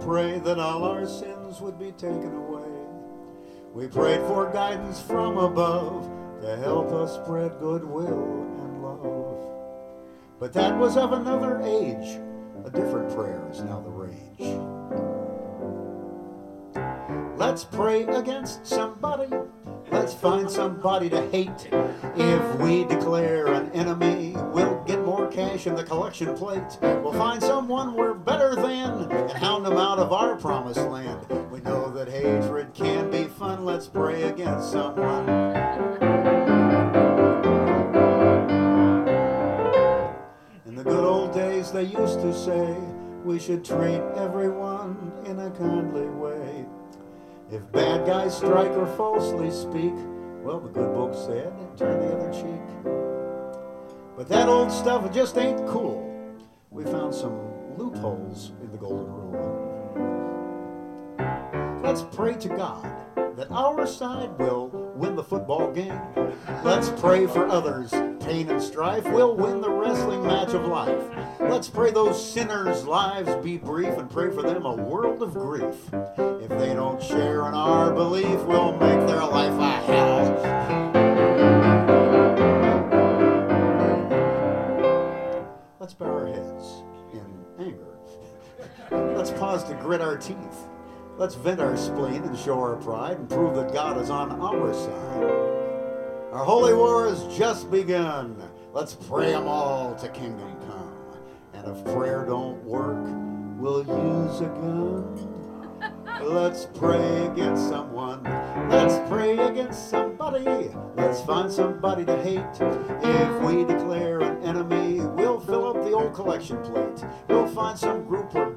pray that all our sins would be taken away. We prayed for guidance from above to help us spread goodwill and love. But that was of another age. A different prayer is now the rage. Let's pray against somebody. Let's find somebody to hate. If we declare an enemy, we'll get more cash in the collection plate. We'll find someone we're better than and hound them out of our promised land. We know that hatred can be fun. Let's pray against someone. In the good old days they used to say we should treat everyone in a kindly way. If bad guys strike or falsely speak, well, the good book said, turn the other cheek. But that old stuff just ain't cool. We found some loopholes in the golden rule. Let's pray to God that our side will win the football game. Let's pray for others. Pain and strife will win the wrestling match of life. Let's pray those sinners' lives be brief and pray for them a world of grief. If they don't share in our belief, we'll make their life a hell. Let's bow our heads in anger. Let's pause to grit our teeth. Let's vent our spleen and show our pride and prove that God is on our side. Our holy war has just begun. Let's pray 'em all to kingdom come. And if prayer don't work, we'll use a gun. Let's pray against someone. Let's pray against somebody. Let's find somebody to hate. If we declare an enemy, we'll fill up the old collection plate. We'll find some group we're